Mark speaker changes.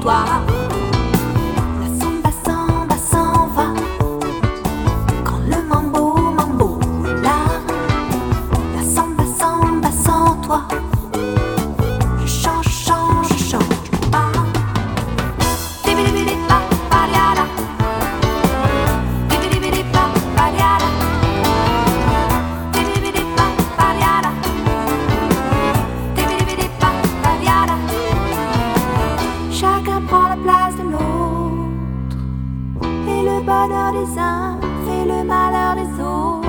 Speaker 1: toi. La samba samba s'en va quand le mambo mambo est là. La samba samba sans toi, je change pas. Dibidi pa pariara, dibidi pa pariara, dibidi pa pariara, dibidi pa pariara. Chacun prend la place de l'autre, et le bonheur des uns fait le malheur des autres.